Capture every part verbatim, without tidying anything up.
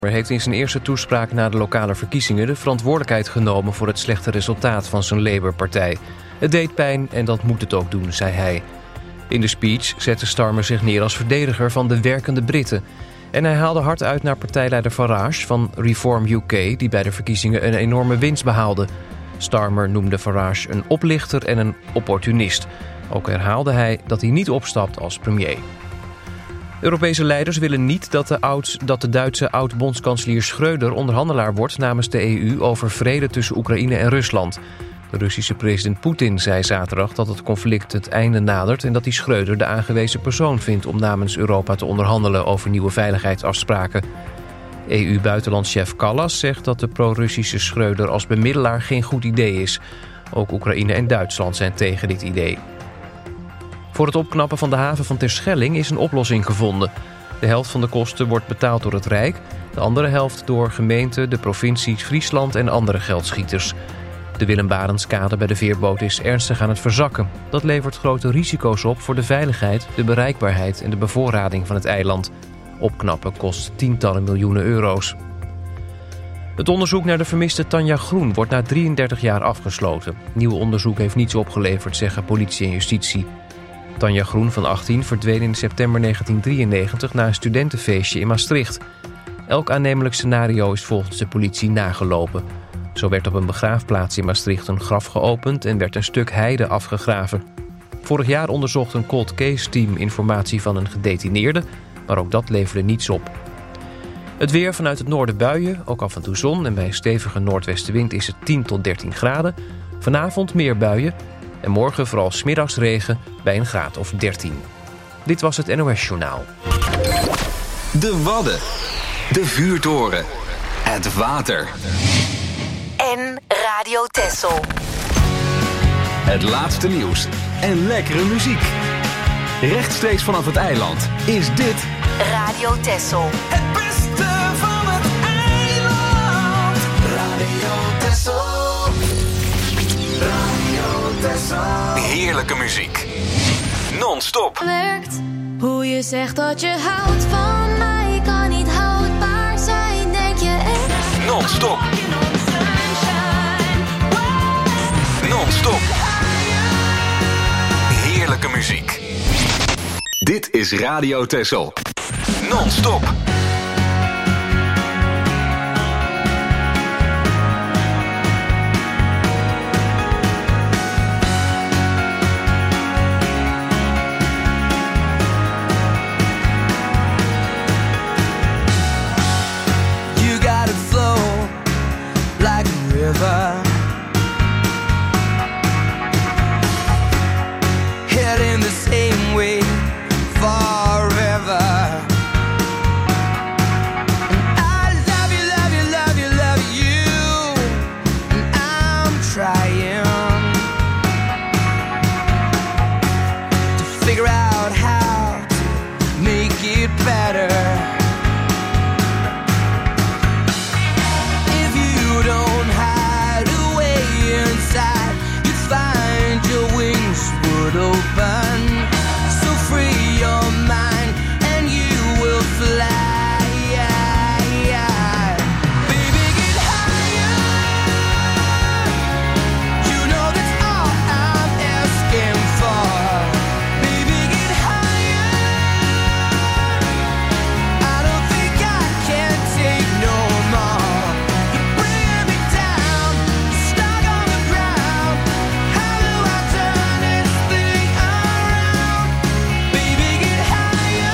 Hij heeft in zijn eerste toespraak na de lokale verkiezingen de verantwoordelijkheid genomen voor het slechte resultaat van zijn Labour-partij. Het deed pijn en dat moet het ook doen, zei hij. In de speech zette Starmer zich neer als verdediger van de werkende Britten. En hij haalde hard uit naar partijleider Farage van Reform U K, die bij de verkiezingen een enorme winst behaalde. Starmer noemde Farage een oplichter en een opportunist. Ook herhaalde hij dat hij niet opstapt als premier. Europese leiders willen niet dat de, oud, dat de Duitse oud-bondskanselier Schröder onderhandelaar wordt namens de E U over vrede tussen Oekraïne en Rusland. De Russische president Poetin zei zaterdag dat het conflict het einde nadert en dat hij Schröder de aangewezen persoon vindt om namens Europa te onderhandelen over nieuwe veiligheidsafspraken. E U-buitenlandschef Kallas zegt dat de pro-Russische Schröder als bemiddelaar geen goed idee is. Ook Oekraïne en Duitsland zijn tegen dit idee. Voor het opknappen van de haven van Terschelling is een oplossing gevonden. De helft van de kosten wordt betaald door het Rijk, de andere helft door gemeenten, de provincies Friesland en andere geldschieters. De Willem Barentskade bij de veerboot is ernstig aan het verzakken. Dat levert grote risico's op voor de veiligheid, de bereikbaarheid en de bevoorrading van het eiland. Opknappen kost tientallen miljoenen euro's. Het onderzoek naar de vermiste Tanja Groen wordt na drieëndertig jaar afgesloten. Nieuw onderzoek heeft niets opgeleverd, zeggen politie en justitie. Tanja Groen van achttien verdween in september negentien drieënnegentig na een studentenfeestje in Maastricht. Elk aannemelijk scenario is volgens de politie nagelopen. Zo werd op een begraafplaats in Maastricht een graf geopend en werd een stuk heide afgegraven. Vorig jaar onderzocht een cold case team informatie van een gedetineerde, maar ook dat leverde niets op. Het weer: vanuit het noorden buien, ook af en toe zon en bij een stevige noordwestenwind is het tien tot dertien graden. Vanavond meer buien en morgen vooral 's middags regen bij een graad of dertien. Dit was het N O S Journaal. De Wadden, de vuurtoren, het water en Radio Texel. Het laatste nieuws en lekkere muziek. Rechtstreeks vanaf het eiland is dit Radio Texel. Het beste van het eiland. Radio Texel. Radio Texel. Heerlijke muziek. Non-stop. Werkt hoe je zegt dat je houdt van mij, kan niet houdbaar zijn, denk je echt? Non-stop. Non-stop. Heerlijke muziek. Dit is Radio Texel. Non-stop. You got it flow like a river. Heading the same way forever. And I love you, love you, love you, love you. And I'm trying to figure out how to make it better. If you don't hide away inside, you find your wings would open. So free your mind and you will fly. Baby, get higher. You know that's all I'm asking for. Baby, get higher. I don't think I can take no more. You're bringing me down, stuck on the ground. How do I turn this thing around? Baby, get higher.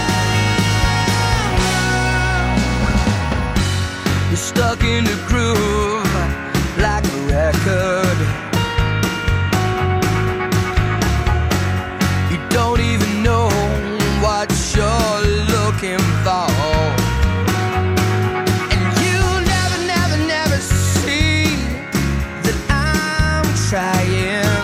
You're stuck in the groove like a record. You don't even know what you're looking for. And you never, never, never see that I'm trying.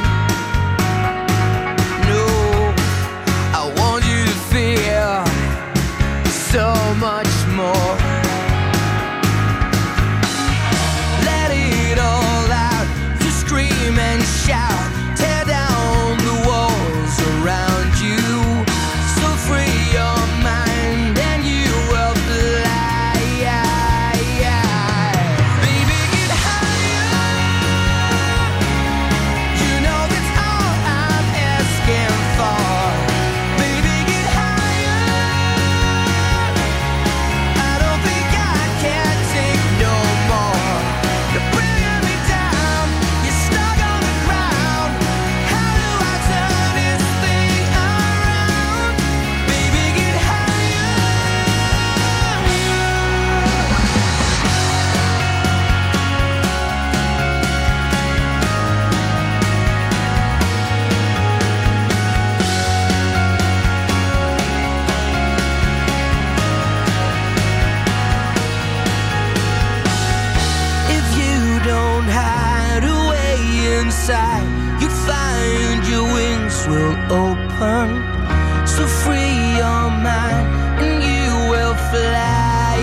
No, I want you to feel so much more. Let it all out. You inside, you find your wings will open. So free your mind and you will fly.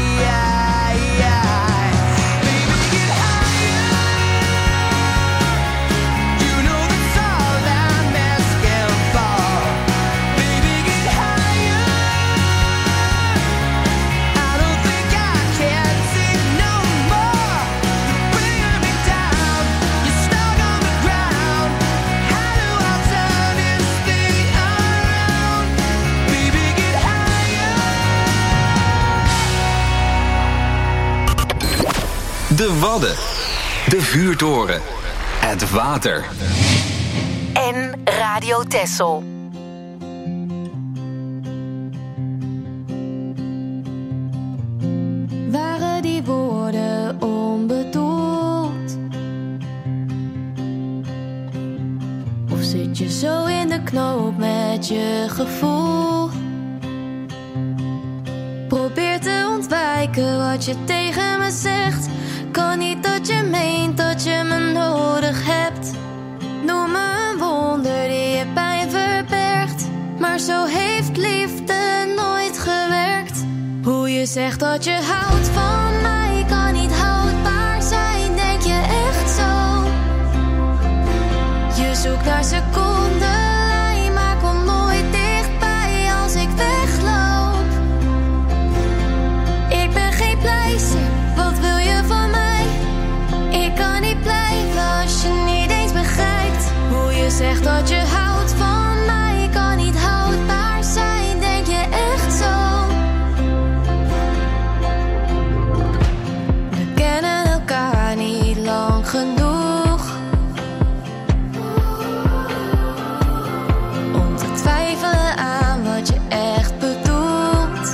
De Wadden, de vuurtoren, het water. En Radio Texel. Waren die woorden onbedoeld? Of zit je zo in de knoop met je gevoel? Probeer te ontwijken wat je tegen me zegt. Kan niet dat je meent dat je me nodig hebt. Noem me een wonder die je pijn verbergt. Maar zo heeft liefde nooit gewerkt. Hoe je zegt dat je houdt van mij kan niet houdbaar zijn. Denk je echt zo? Je zoekt naar secondenlijn, maar kom nooit dichtbij als ik wegloop. Ik ben geen pleister, wat wil je van mij? Ik kan niet blijven als je niet eens begrijpt. Hoe je zegt dat je houdt van mij kan niet houdbaar zijn. Denk je echt zo? We kennen elkaar niet lang genoeg om te twijfelen aan wat je echt bedoelt.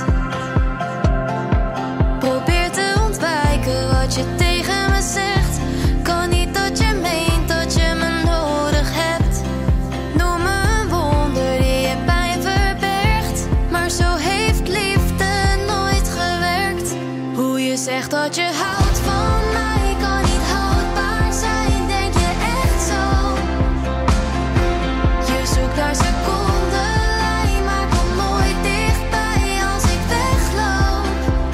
Probeer te ontwijken wat je tegen me zegt. Kan niet dat je meent dat je me nodig hebt. Noem me een wonder die je pijn verbergt. Maar zo heeft liefde nooit gewerkt. Hoe je zegt dat je houdt van mij kan niet houdbaar zijn. Denk je echt zo? Je zoekt naar secondenlijn, maar kom nooit dichtbij als ik wegloop.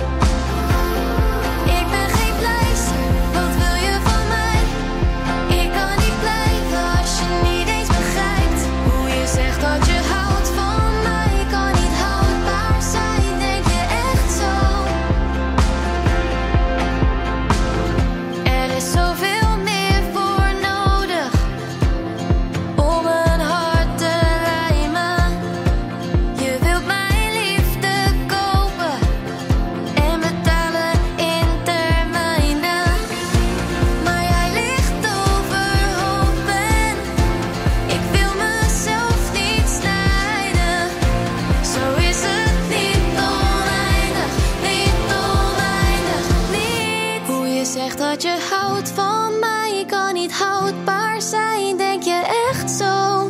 Ik ben geen pleister, wat wil je van mij? Ik kan niet blijven als je niet eens begrijpt. Hoe je zegt dat je houdt van mij kan niet houdbaar zijn. Denk je echt zo? Er is zoveel meer voor nodig om een hart te lijmen. Je wilt mijn liefde kopen en betalen in termijnen. Maar jij ligt overhoop en ik wil mezelf niet snijden. Zo is het niet oneindig, niet oneindig, niet. Hoe je zegt dat je houdt van mij kan niet houdbaar zijn. Denk je echt zo?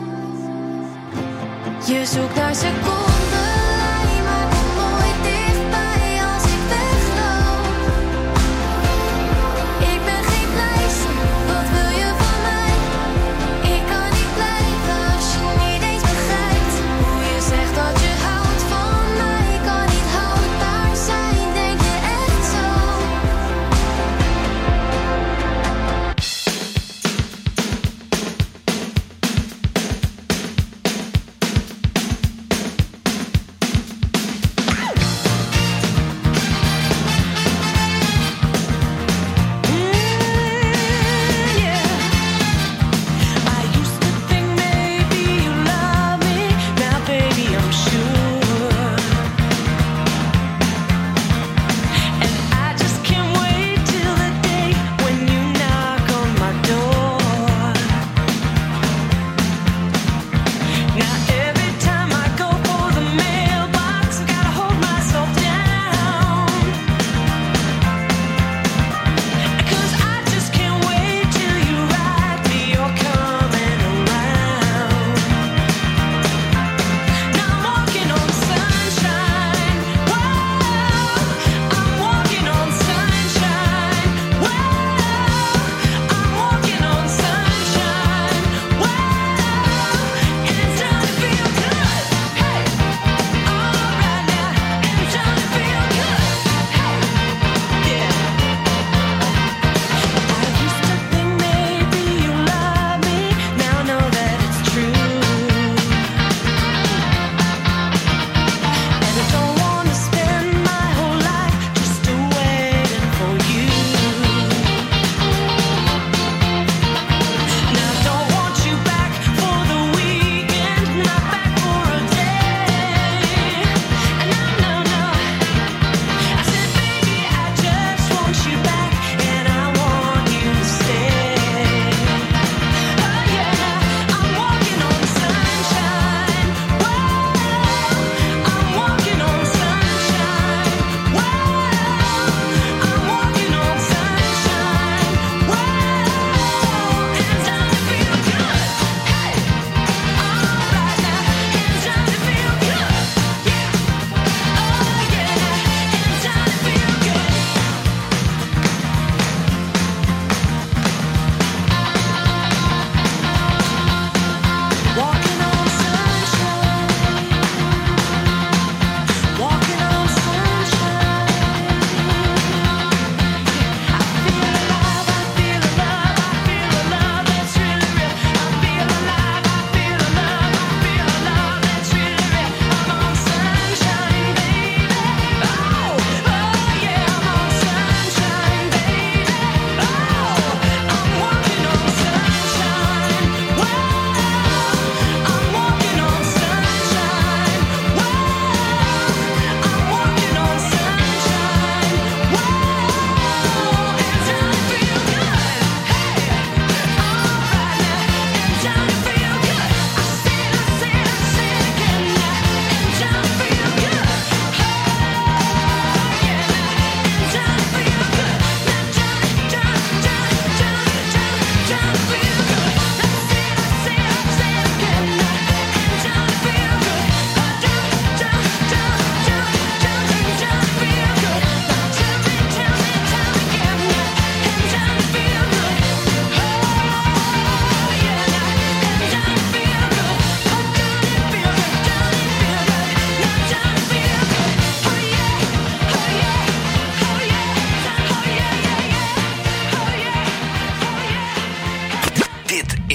Je zoekt naar secondenlijn, maar kom nooit dichtbij als ik wegloop. Ik ben geen pleister, wat wil je van mij? Ik kan niet blijven als je niet eens begrijpt. Hoe je zegt dat je houdt van mij kan niet houdbaar zijn. Denk je echt zo?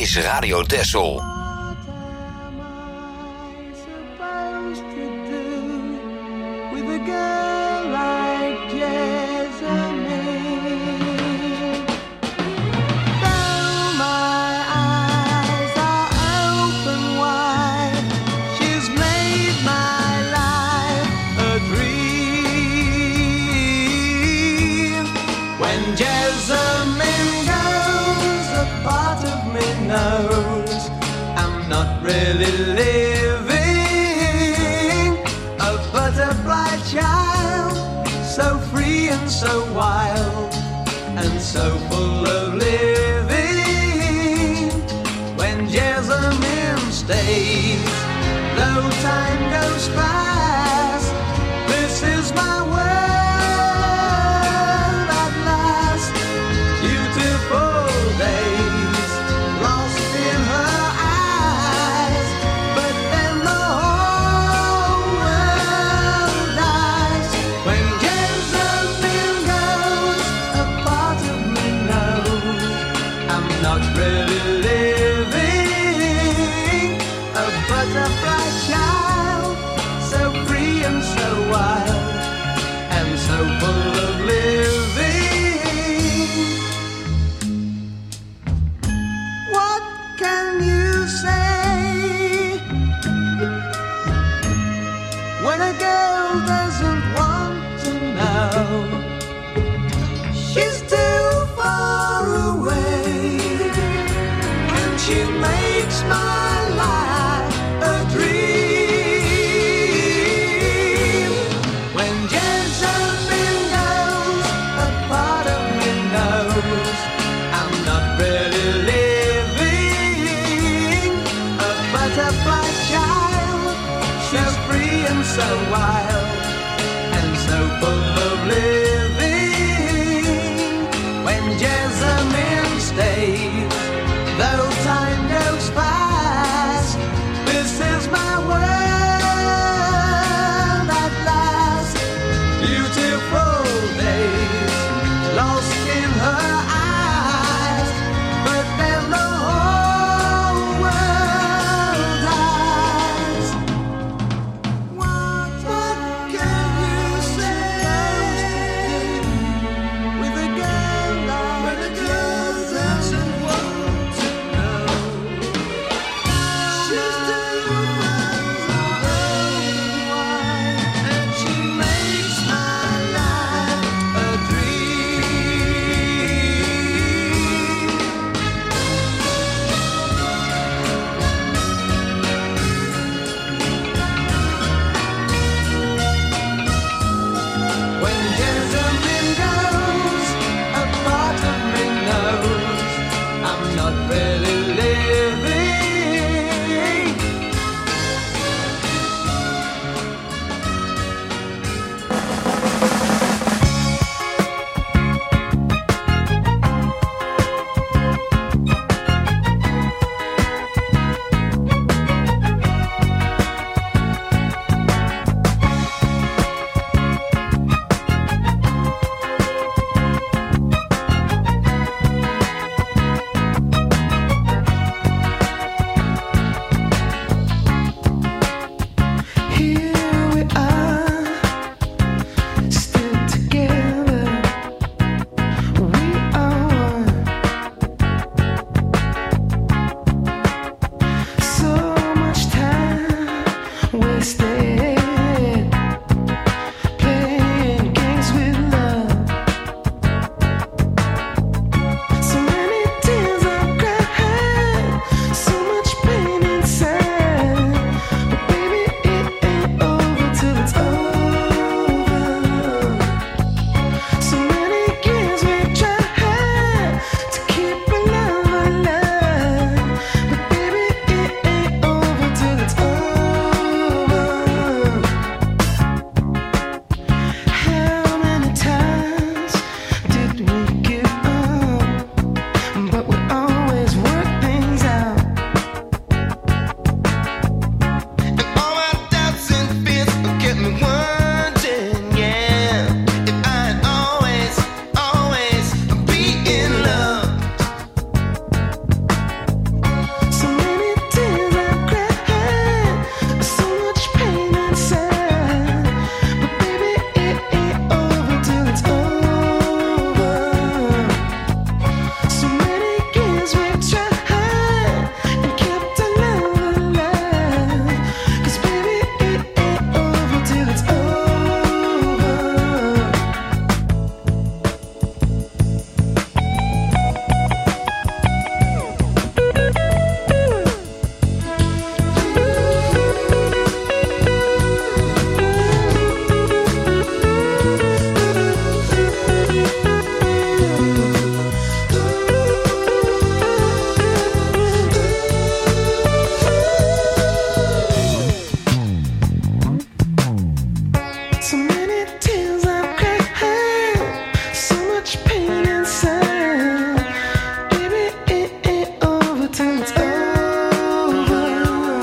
is Radio Texel. What am I supposed to do with a girl like Jessamine? Though my eyes are open wide, she's made my life a dream. When Jessamine goes, a part of me knows I'm not really living. A butterfly child, so free and so wild, and so full of living. When Jessamine stays, though time goes fast, this is my world at last. Beautiful days lost in her eyes, but then the whole world dies. When Jessamine goes, a part of me knows I'm not really living. A butterfly child, so free and so wild, and so full of living. What can you say when a girl doesn't want to know? She's too far away, and she makes my life a dream. When Jessamine goes, a part of me knows I'm not really living. A butterfly child, she's free and so wild, and so full of living. When Jessamine stays, though time goes fast, this is my world at last. Beautiful days lost in her eyes, but then the whole world dies. What, what can you say pain inside. Baby, it ain't over till it's over.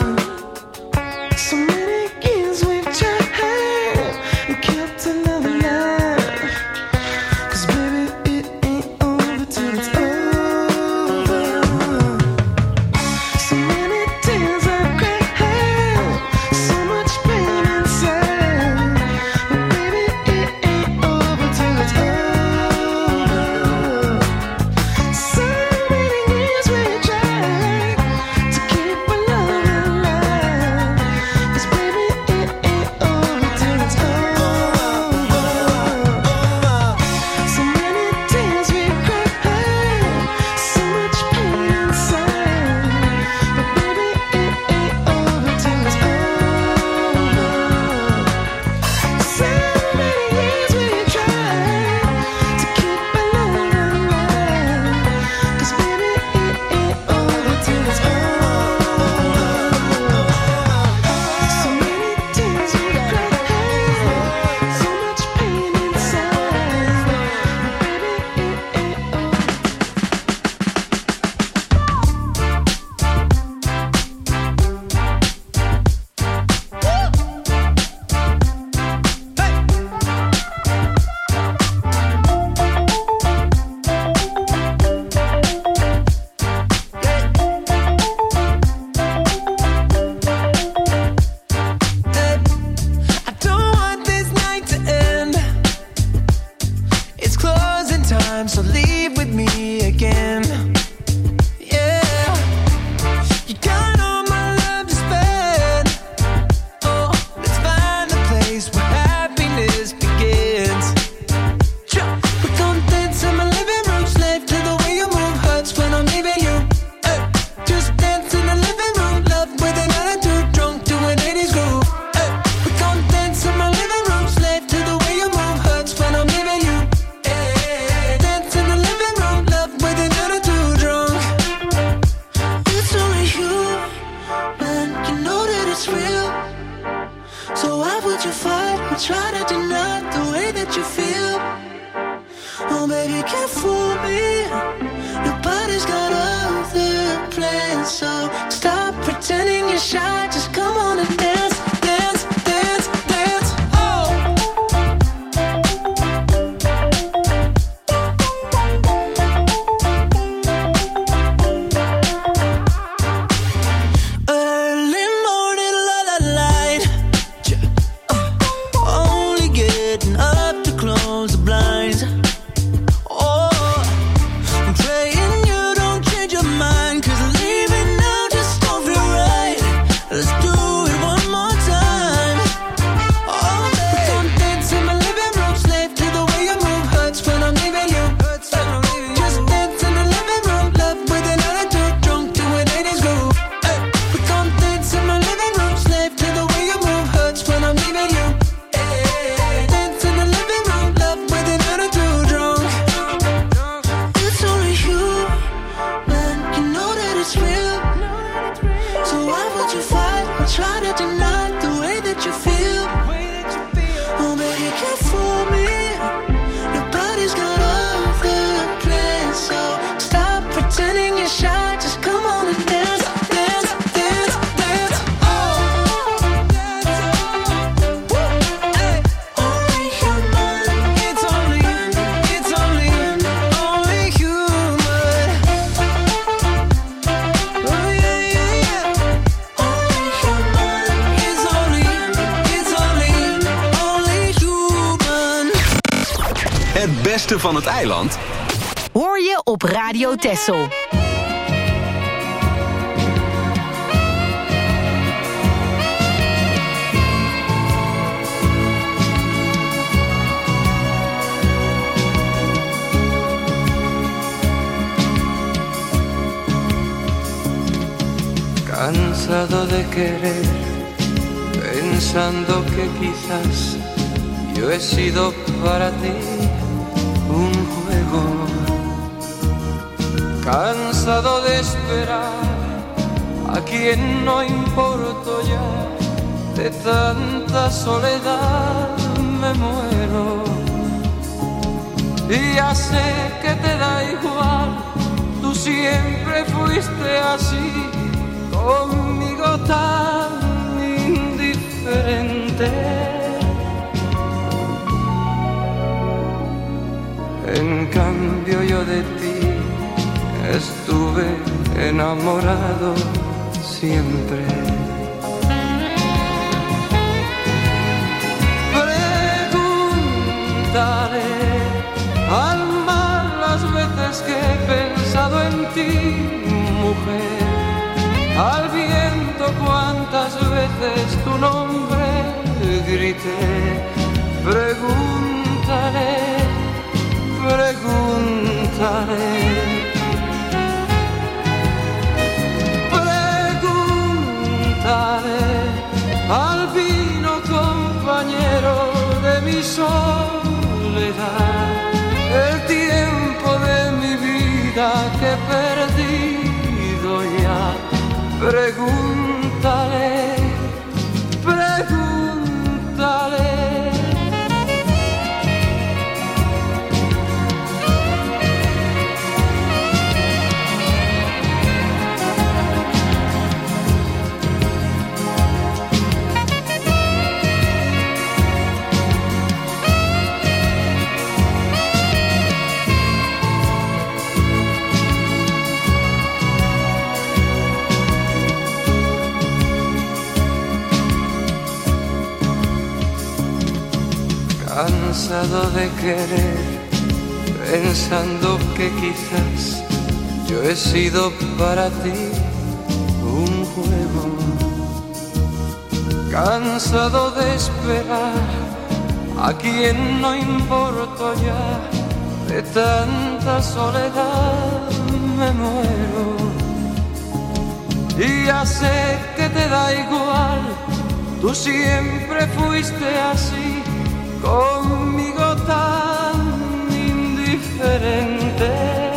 So many years we've tried and kept another life. 'Cause baby, it ain't over till it's over. So many tears I've cried, so much pain inside. But baby, it ain't over till it's over. So many years we tried to keep our love alive. 'Cause baby, it ain't over till it's over. So many tears we cried, so much pain inside. But baby, it ain't over till it's over. So many years we tried to keep our love alive. 'Cause baby, it ain't over till it's over. So many tears we cried, so much pain inside. But baby, it ain't over. I don't want this night to end. It's closing time, so leave with me again. Yeah, you got all my love to spend. Oh, let's find a place where happiness begins. Sure, we gon' dance in my living room, slave to the way you move, hurts when I'm leaving you. Hey, just dance in the living room, love with an attitude, drunk to an eighties groove. Hey, we gon' dance in my living room, slave to the way you move, hurts when I'm leaving you. Hey, dance in the living room, love with an attitude, drunk. It's only you, man, you know that it's real. So why would you fight or try to deny the way that you feel? Oh baby, can't fool me. Your body's got other plans, so stop pretending you're shy. Just come on and dance, dance, dance, dance. Oh. Early morning, la la light. Uh, only getting up to close the blinds. Oh, I'm praying you don't change your mind, 'cause leaving now just don't feel right. Let's do it one more time. Oh, we gon' dance in my living room, slave to the way you move, hurts when I'm leaving you. Just dance in the living room, love with an attitude, drunk to an eighties groove. Hey, we gon' dance in my living room, slave to the way you move, hurts when I'm leaving you. Hey, dance in the living room, love with an attitude, drunk. It's only you, man, you know that it's real. So why would you fight or try to deny the way that you feel? Oh baby, can't fool me. Your body's got other plans, so stop pretending you're shy. Just come on and dance, dance, dance, dance. Oh, woo, hey. Only human. It's only, it's only, only human. Oh yeah, yeah, yeah. Only human. It's only, it's only, only human. Het beste van het eiland Hoor je op Radio Texel. Cansado de querer, pensando que quizás yo he sido para ti un juego. Cansado de esperar a quien no importo ya, de tanta soledad me muero. Y ya sé que te da igual, tú siempre fuiste así, conmigo tan indiferente. En cambio yo de ti estuve enamorado siempre. Preguntaré al mar las veces que he pensado en ti, mujer, al viento cuántas veces tu nombre grité. Pregúntale, pregúntale, pregúntale al vino compañero de mi soledad, el tiempo de mi vida que he perdido ya. Pregúntale, pregúntale. Cansado de querer, pensando que quizás yo he sido para ti un juego. Cansado de esperar a quien no importo ya, de tanta soledad me muero. Y ya sé que te da igual, tú siempre fuiste así, conmigo tan indiferente.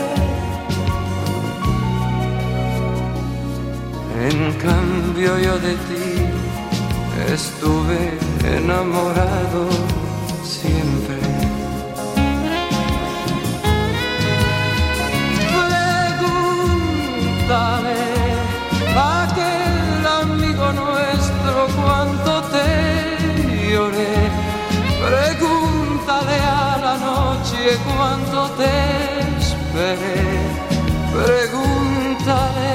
En cambio yo de ti estuve enamorado siempre. Pregúntale a aquel amigo nuestro cuánto te lloré. Pregúntale a la noche cuánto te esperé. Pregúntale,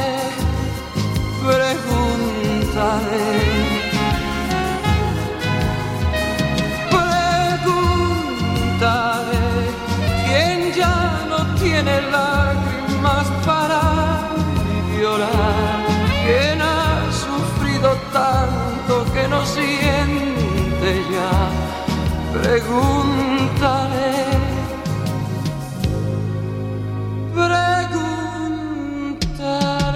pregúntale. Pregúntale quien ya no tiene lágrimas para llorar, quien ha sufrido tanto que no siente ya. Pregúntale, pregúntale.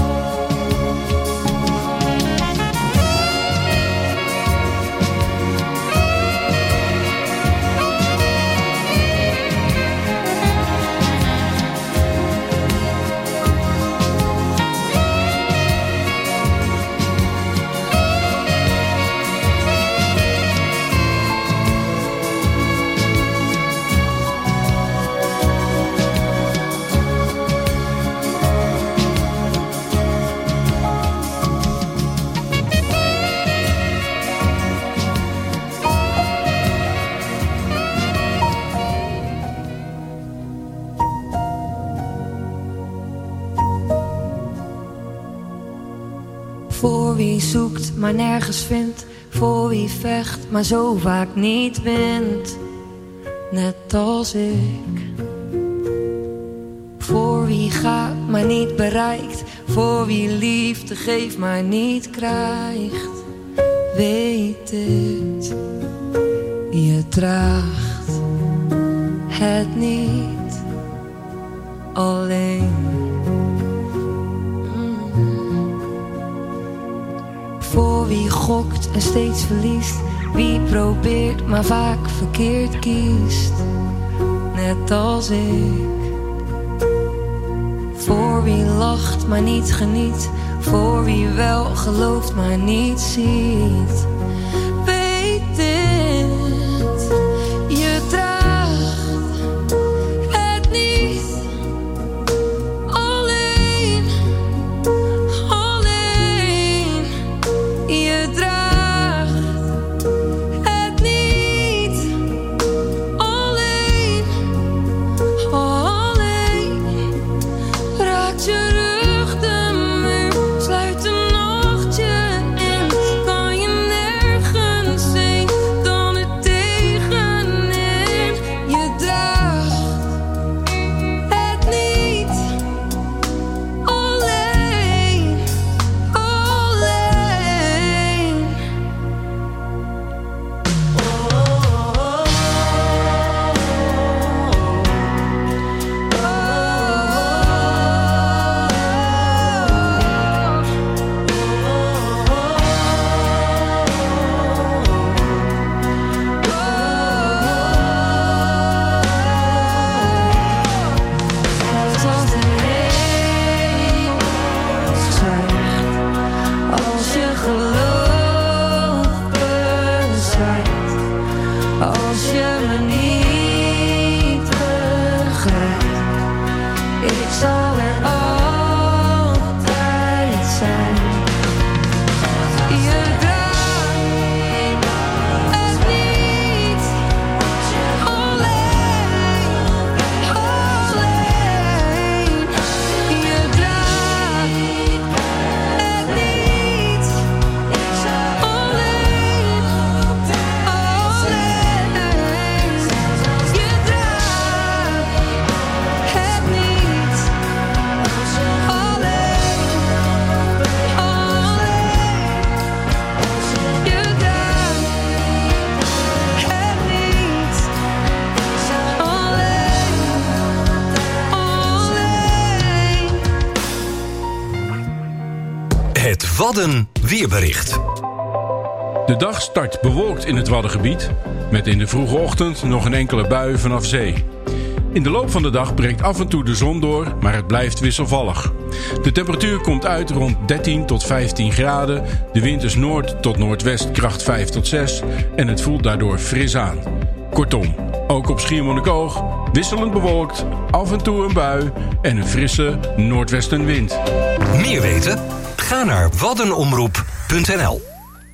Voor wie zoekt, maar nergens vindt. Voor wie vecht, maar zo vaak niet wint. Net als ik. Voor wie gaat, maar niet bereikt. Voor wie liefde geeft, maar niet krijgt. Weet het, je draagt het niet alleen. Voor wie gokt en steeds verliest. Wie probeert maar vaak verkeerd kiest. Net als ik. Voor wie lacht maar niet geniet. Voor wie wel gelooft maar niet ziet. Weet dit, je draagt zou er altijd zijn. Je draait het niet alleen, alleen. Je draait het niet alleen, alleen. Je draait het niet Het Wadden weerbericht. De dag start bewolkt in het Waddengebied, met in de vroege ochtend nog een enkele bui vanaf zee. In de loop van de dag breekt af en toe de zon door, maar het blijft wisselvallig. De temperatuur komt uit rond dertien tot vijftien graden, de wind is noord tot noordwest kracht vijf tot zes en het voelt daardoor fris aan. Kortom, ook op Schiermonnikoog wisselend bewolkt, af en toe een bui en een frisse noordwestenwind. Meer weten? Ga naar waddenomroep punt n l.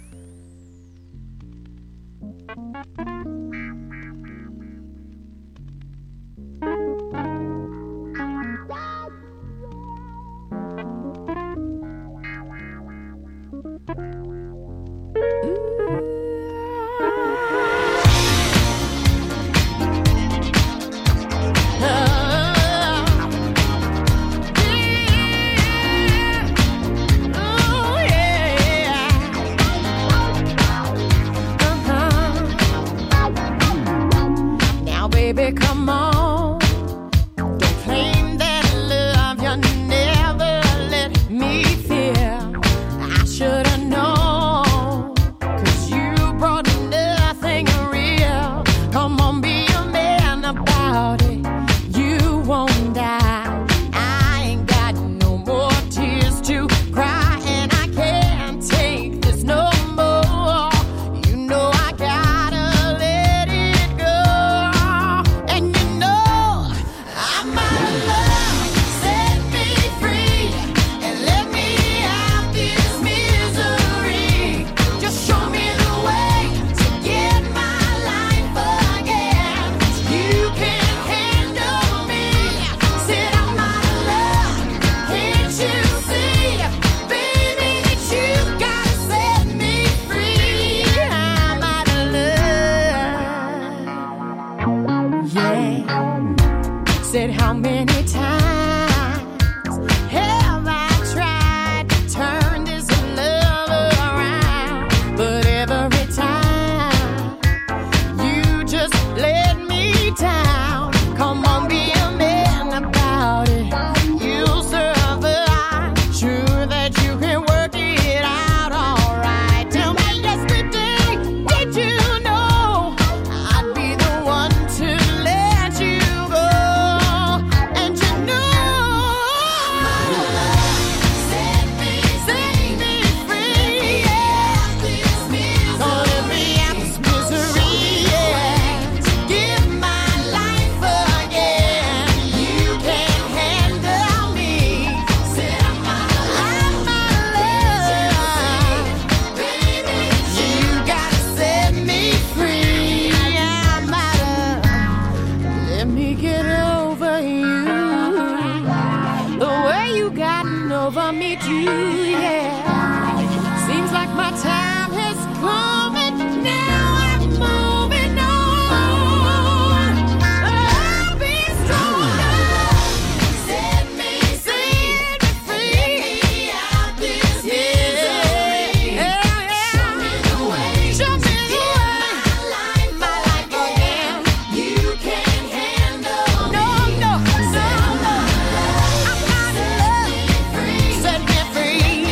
Baby, come on. Don't claim that love you never let me feel. I should have known, 'cause you brought nothing real. Come on, be a man about it. You won't die. I ain't got no more tears to cry, and I can't take this no more. You know I gotta let it go. And you know I'm out of love. Set me free and let me out this misery. Just show me the way to get my life again. You can handle me. Said I'm out of love. Can't you see, baby, that you gotta set me free? I'm out of love. Yeah. Said how many times have I tried to turn this love around, but every time you just let me down. Come on, be a man about it. You'll survive. Sure that you can work it out alright. Tell me yesterday, did you know I'd be the one to let you go? And you know set me, set me free, yeah. Gonna let me out this misery, yeah. Give my life again. You can handle me. Said I'm out of love, baby. You gotta set me free. I'm out of. Let me get over you. The way you gotten over me too, yeah. Seems like my time has come and now I'm moving on. I'll be stronger. Set me, set me free. Out this misery. Yeah, yeah. Show me the way. Show me the way. My life again. You can handle no, no, no, no. I'm out of love. Set me free.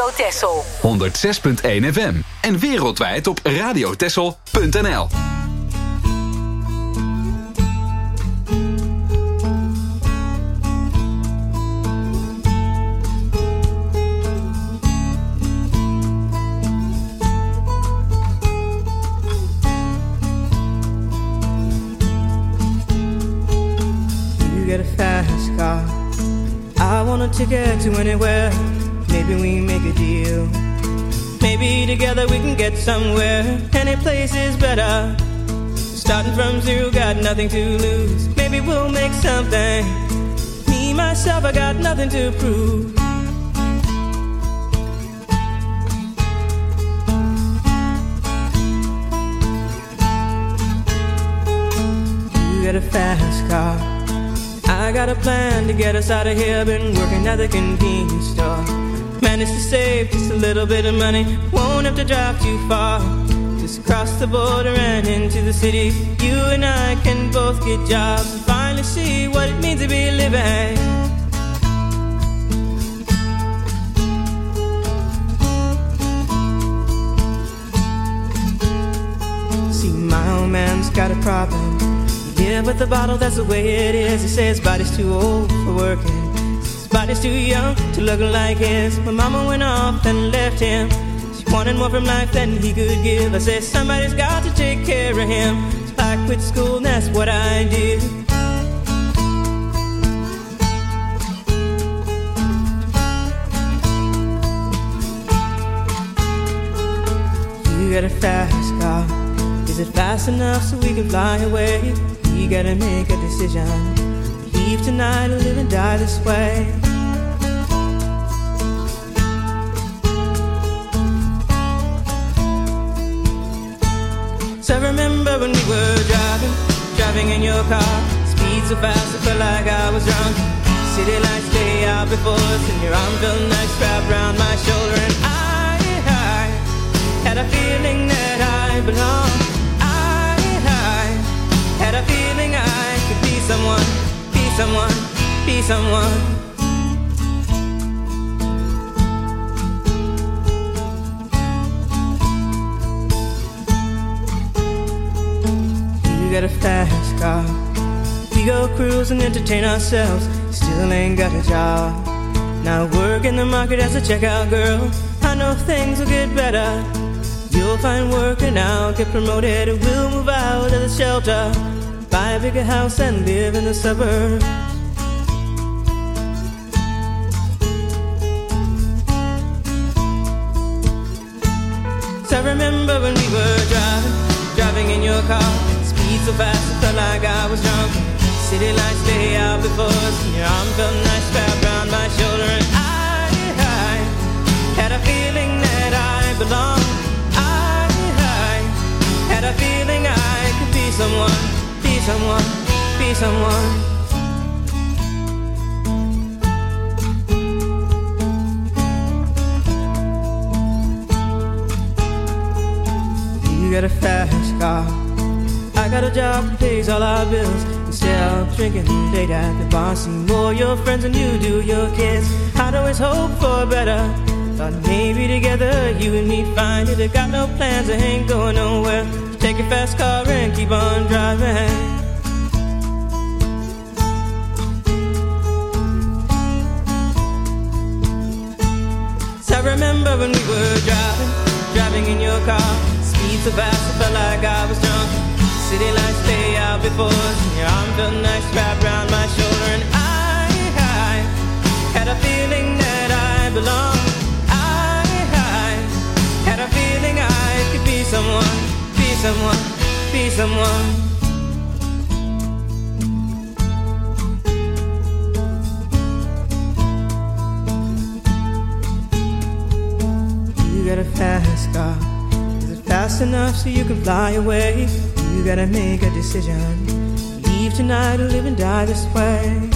Texel. honderdzes punt één F M. En wereldwijd op radiotexel punt n l. Get a fast car. I want a ticket to anywhere. Maybe we make a deal. Maybe together we can get somewhere. Any place is better. Starting from zero, got nothing to lose. Maybe we'll make something. Me, myself, I got nothing to prove. You got a fast car. I got a plan to get us out of here. Been working at the convenience store. Managed to save just a little bit of money. Won't have to drive too far. Just cross the border and into the city. You and I can both get jobs and finally see what it means to be living. See, my old man's got a problem. Yeah, but the bottle, that's the way it is. He says his body's too old for working. His body's too young to look like his. My mama went off and left him. She wanted more from life than he could give. I said somebody's got to take care of him. So I quit school and that's what I did. You got a fast car. Is it fast enough so we can fly away? We gotta make a decision. Leave tonight or live and die this way. So I remember when we were driving, driving in your car. Speed so fast I felt like I was drunk. City lights lay out before us, and your arm felt nice wrapped around my shoulder. And I, I had a feeling that I belonged. Had a feeling I could be someone, be someone, be someone. You got a fast car. We go cruise and entertain ourselves. Still ain't got a job. Now work in the market as a checkout girl. I know things will get better. You'll find work and I'll get promoted. And we'll move out of the shelter, buy a bigger house and live in the suburbs. So I remember when we were driving, driving in your car. Speed so fast I felt like I was drunk. City lights lay out before us, and your arm felt nice wrapped around my shoulder. And I, I had a feeling that I belonged. Had a feeling I could be someone, be someone, be someone. You got a fast car. I got a job that pays all our bills. Instead of drinking late at the bar, see more your friends than you do your kids. I'd always hope for better. Thought maybe together you and me find it. I got no plans, I ain't going nowhere. Take your fast car and keep on driving. So I remember when we were driving, driving in your car. Speed so fast I felt like I was drunk. City lights lay out before us, and your arm felt nice wrapped around my shoulder. And I, I had a feeling that I belonged. I, I had a feeling I could be someone, be someone, be someone. You got a fast car. Is it fast enough so you can fly away? You gotta make a decision. Leave tonight or live and die this way.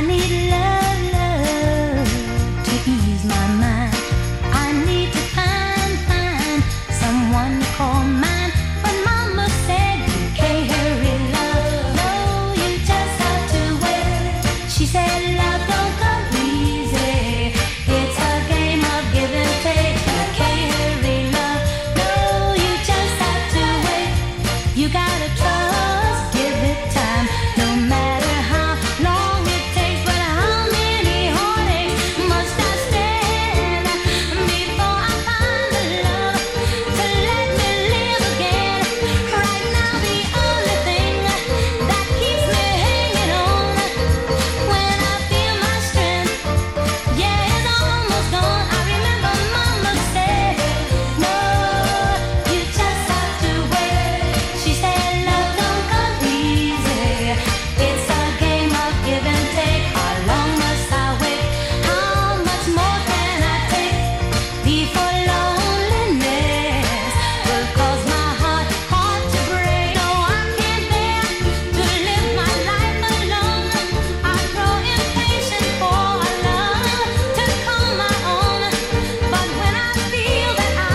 need love, love to ease my mind. I need to find, find someone to call mine. But mama said you can't hurry love. No, you just have to wait. She said love don't come easy. It's a game of give and take. You can't hurry love. No, you just have to wait. You gotta trust, give it time. No matter how long it takes, but how many heartaches must I stand before I find the love to let me live again? Right now the only thing that keeps me hanging on when I feel my strength, yeah, it's almost gone. I remember mama said, no, you just have to wait. She said love don't come easy. It's a game of give and take. How long must I wait? How much more can I take before loneliness will cause my heart, heart to break? No, I can't bear to live my life alone. I grow impatient for a love to call my own. But when I feel that I,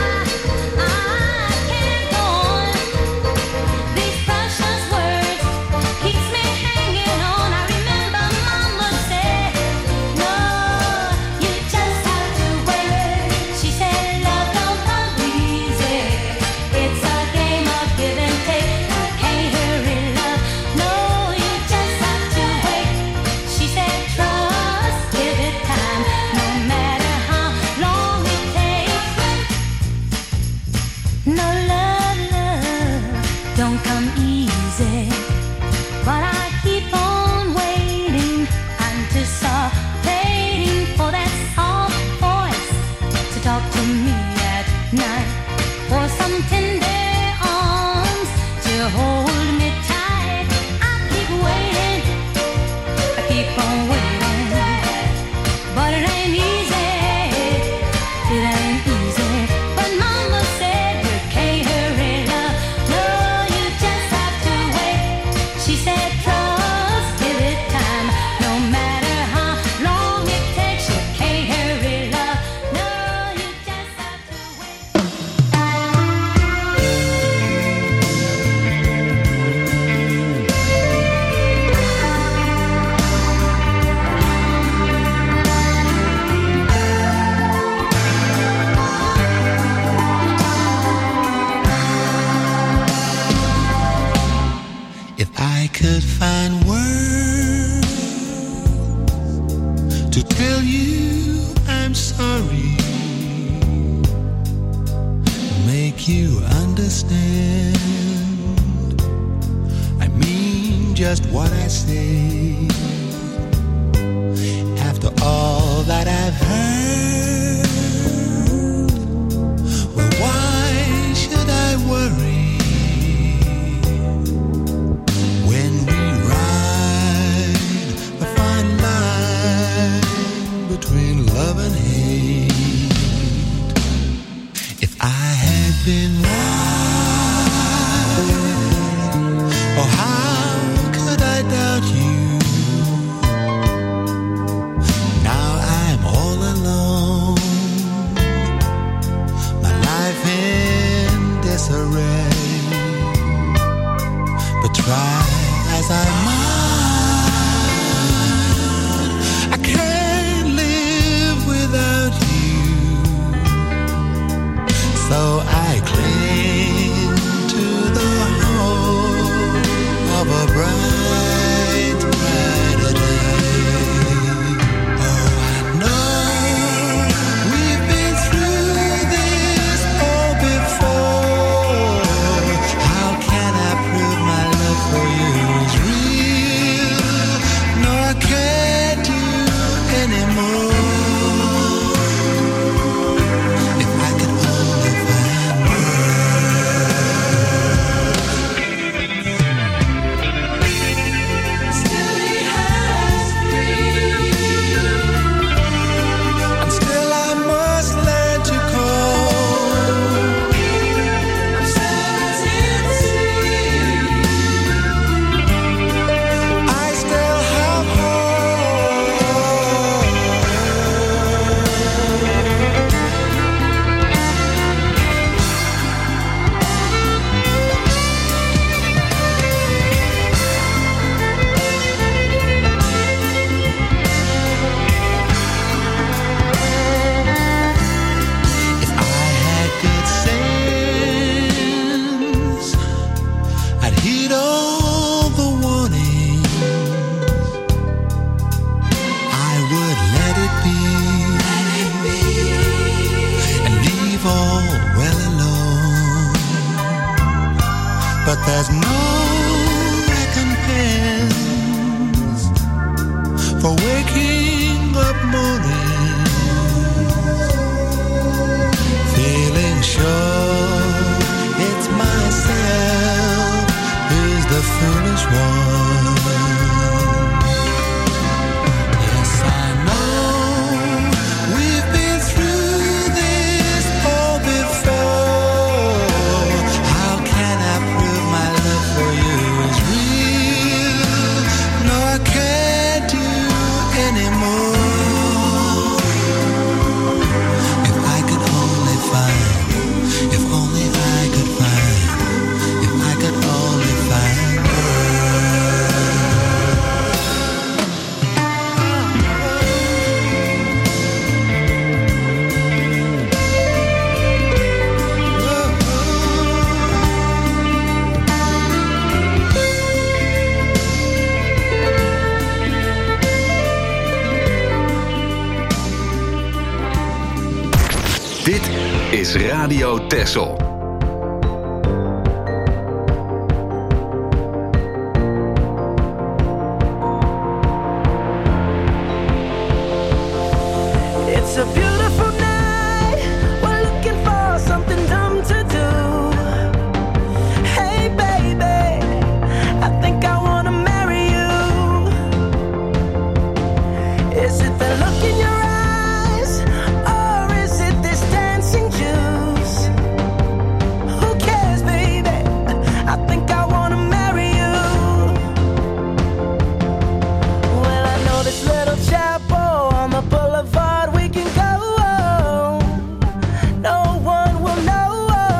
I can't go on, these precious words keeps me hanging on. I remember mama said, no, you just have to wait. She said love don't come easy. It's a game of give and take. You can't hurry love. No, you just have to wait. She said trust, give it time. No matter how long it takes. No love, love don't come easy. But I keep on waiting, anticipating for that soft voice to talk to me at night, for some tender arms to hold me tight. I keep waiting, I keep on waiting, but it ain't easy, it ain't easy. But mama said you can't hurry love. No, you just have to wait. She said trust, give it time. No matter how long it takes, you can't hurry love. No, you just have to wait. If I could find words to tell you I'm sorry, make you understand, I mean just what I say. After all that I've heard, well, why should I worry? When we ride a fine line between love and hate, if I had been right, oh, how could I doubt you? There's no recompense for waking up mornings feeling sure it's myself who's the foolish one. Yes, I know we've been through this all before. How can I prove my love for you is real? No, I can't do anymore. If I could only find, if only I could find, if I could only find her. Dit is Radio Texel. It's a beautiful night. We're looking for something dumb to do. Hey, baby, I think I wanna marry you. Is it the look in your eyes, or is it this dancing juice? Who cares, baby? I think I wanna marry you. Well, I know this little chapel on the boulevard we can go. No one will know.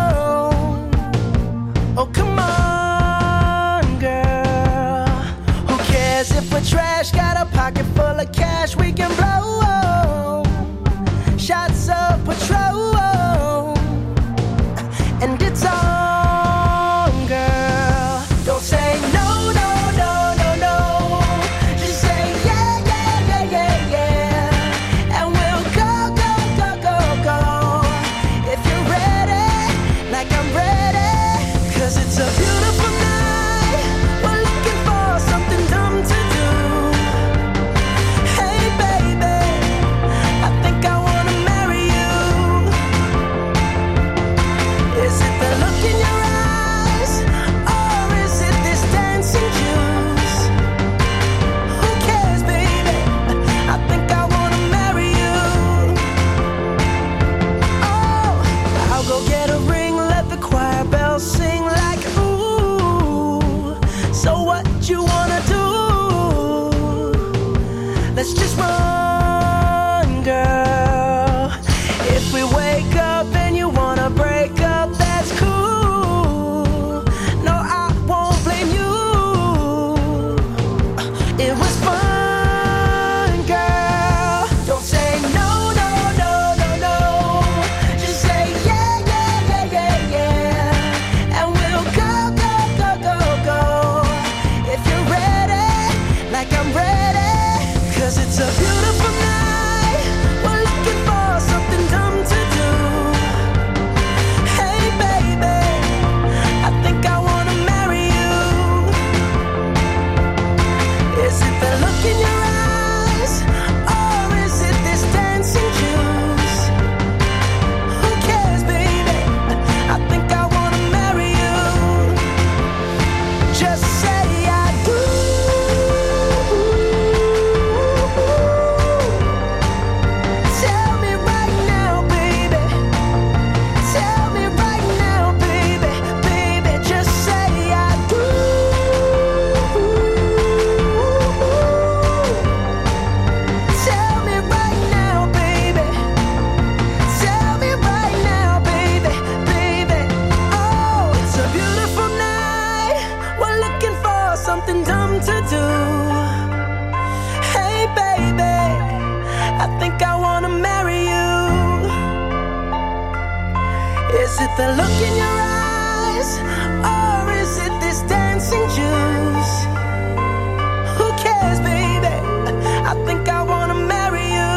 Oh, come on, girl. Who cares if we're trash? Got a pocket full of cash we can blow. Shots of Patrol, and it's on, girl. Don't say no, no, no, no, no. Just say yeah, yeah, yeah, yeah, yeah. And we'll go, go, go, go, go. If you're ready, like I'm ready. 'Cause it's a beautiful night. We're looking for something dumb to do. Hey, baby, I think I wanna marry you. Is it the look in your eyes, or is it this dancing juice? Who cares, baby? I think I wanna marry you. Oh, I'll go get a ring, let the choir bells sing like ooh. So what you wanna do? Let's just run, girl. If we wake up and you wanna break up, that's cool. No, I won't blame you. It was fun, girl. Don't say no, no, no, no, no. Just say yeah, yeah, yeah, yeah, yeah. And we'll go, go, go, go, go. If you're ready, like I'm ready. 'Cause it's a beautiful night. We're looking for something dumb to do. Hey, baby, I think I wanna marry you. Is it the look in your eyes, or is it this dancing juice? Who cares, baby? I think I wanna marry you. Just say I do. Tell me right now, baby. Tell me right now, baby. Baby, just say I do. Tell me right now, baby. Tell me right now, baby. Baby, oh, it's a beautiful night. We're looking for something dumb to do. Hey, baby, I think I wanna marry you. Is it the look in your eyes, or is it this dancing juice? Who cares, baby? I think I wanna marry you.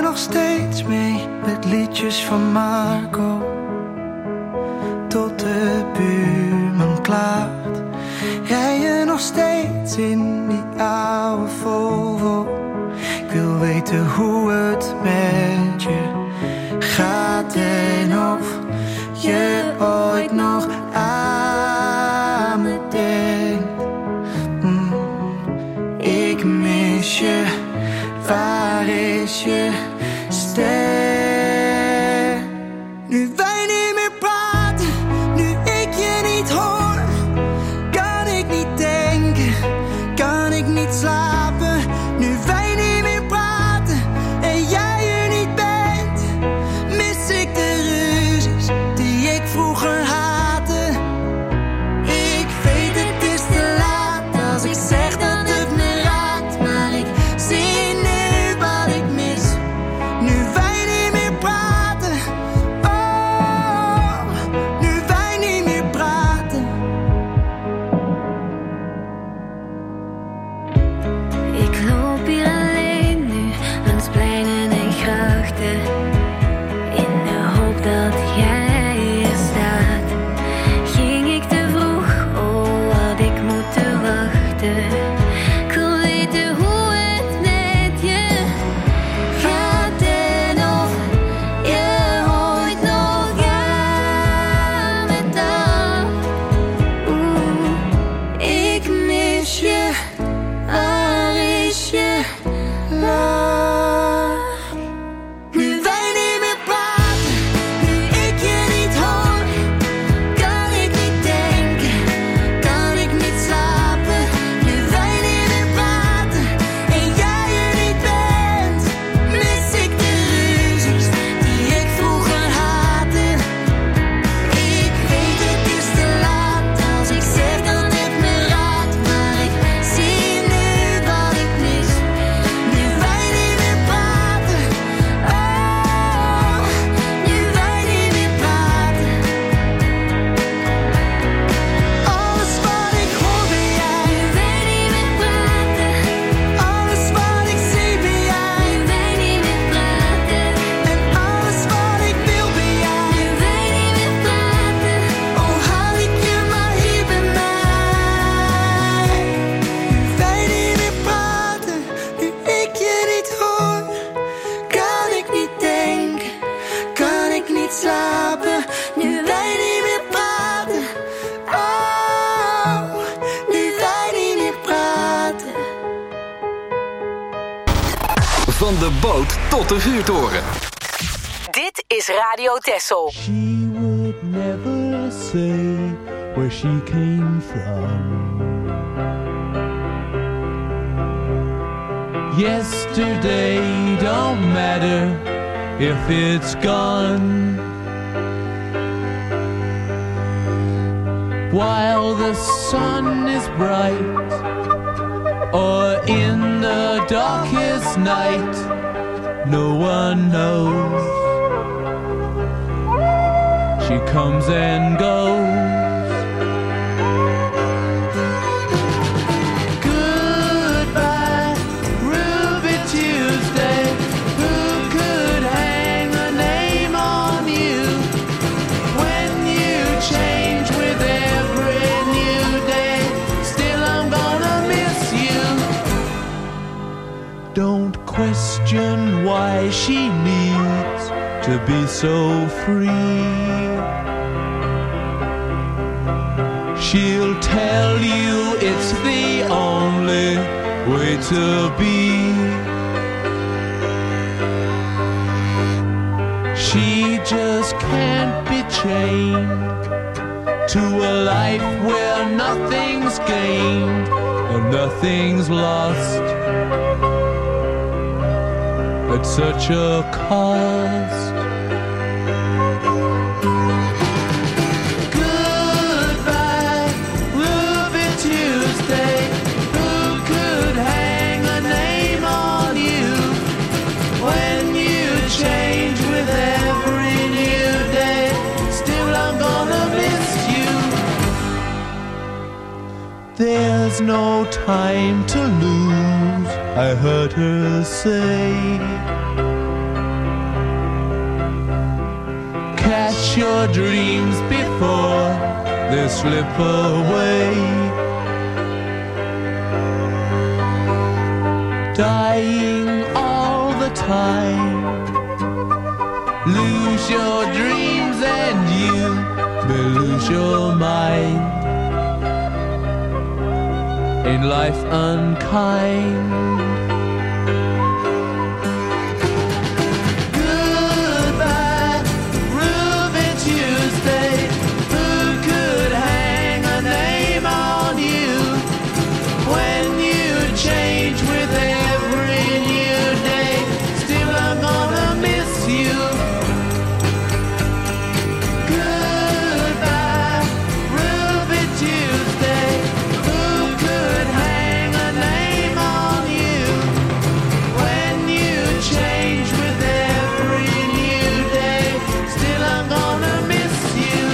nog steeds mee met liedjes van Marco. Tot de buurman klaagt. Rij je nog steeds in die oude Volvo. Ik wil weten hoe het met je gaat en of je ooit nog aan me denkt. Mm, ik mis je, waar is je stem? Nu wij niet meer praten, nu ik je niet hoor, kan ik niet denken, kan ik niet slapen. Nu wij niet meer praten en jij er niet bent, mis ik de ruzies die ik vroeger haatte. Ik weet het is te laat als ik zeg dat het me raakt, maar ik zie nu wat ik mis. Nu wij niet meer praten, oh, nu wij niet meer praten. Ik loop hier alleen nu langs pleinen en grachten, in de hoop dat jij er staat. Ging ik te vroeg, oh had ik moeten wachten. Ik wil weten hoe het met je gaat en of je ooit nog aan me dacht. Oeh, ik mis je, waar is je lach? Nu wij niet meer praten, nu ik je niet hoor, kan ik niet denken, kan ik niet slapen. Nu wij niet meer praten en jij er niet bent, mis ik de ruzies die ik vroeger haatte. Ik weet het is te laat als ik zeg dat het me raakt, maar ik zie nu wat ik mis. Nu wij niet meer praten, oh, nu wij niet meer praten. Alles wat ik hoor ben jij. Nu wij niet meer praten. Alles wat ik zie ben jij. Nu wij niet meer praten. En alles wat ik wil ben jij. Nu wij niet meer praten. Oh, haal ik je maar hier bij mij. Nu wij niet meer praten, nu ik je niet hoor, kan ik niet denken, kan ik niet slapen. Nu wij niet meer praten, oh, nu wij niet meer praten. Van de boot tot de vuurtoren. Dit is Radio Texel. She would never say where she came from. Yesterday don't matter if it's gone. While the sun is bright, or in the darkest night, no one knows. She comes and goes. Goodbye, Ruby Tuesday. Who could hang a name on you when you change with every new day? Still, I'm gonna miss you. Don't question why she needs to be so free. She'll tell you it's the only way to be. She just can't be chained to a life where nothing's gained and nothing's lost at such a cost. Goodbye, Ruby Tuesday. Who could hang a name on you when you change with every new day? Still, I'm gonna miss you. There's no time to lose, I heard her say. Cherish your dreams before they slip away. Dying all the time. Lose your dreams and you will lose your mind. In life unkind. Goodbye, Ruby Tuesday. Who could hang a name on you when you change with every new day? Still I'm gonna miss you. Goodbye, Ruby Tuesday. Who could hang a name on you when you change with every new day? Still I'm gonna miss you.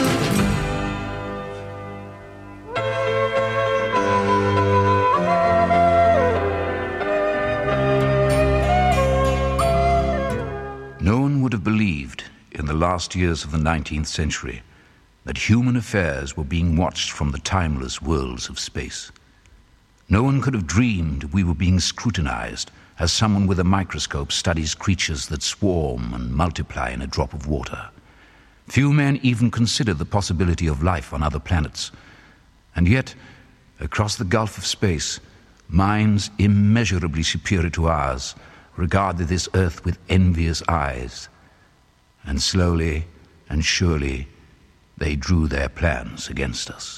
No one would have believed in the last years of the nineteenth century that human affairs were being watched from the timeless worlds of space. No one could have dreamed we were being scrutinized as someone with a microscope studies creatures that swarm and multiply in a drop of water. Few men even considered the possibility of life on other planets. And yet, across the gulf of space, minds immeasurably superior to ours regarded this earth with envious eyes. And slowly and surely, they drew their plans against us.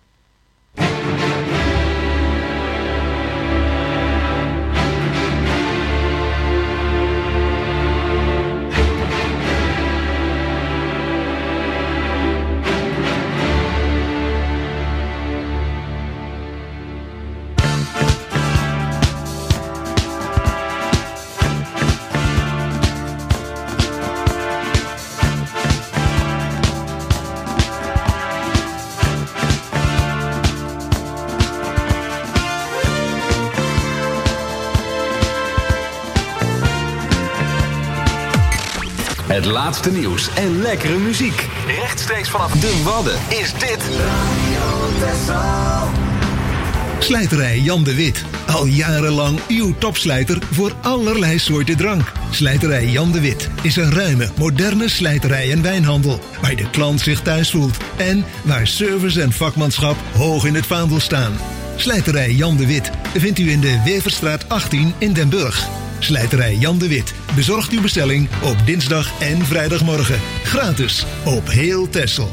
Het laatste nieuws en lekkere muziek. Rechtstreeks vanaf de Wadden is dit Radio Texel. Slijterij Jan de Wit. Al jarenlang uw topslijter voor allerlei soorten drank. Slijterij Jan de Wit is een ruime, moderne slijterij en wijnhandel. Waar de klant zich thuis voelt. En waar service en vakmanschap hoog in het vaandel staan. Slijterij Jan de Wit vindt u in de Weverstraat achttien in Den Burg. Slijterij Jan de Wit bezorgt uw bestelling op dinsdag en vrijdagmorgen. Gratis op heel Texel.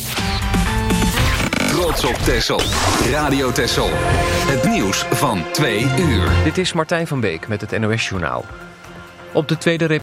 Trots op Texel. Radio Texel. Het nieuws van twee uur. Dit is Martijn van Beek met het N O S Journaal. Op de tweede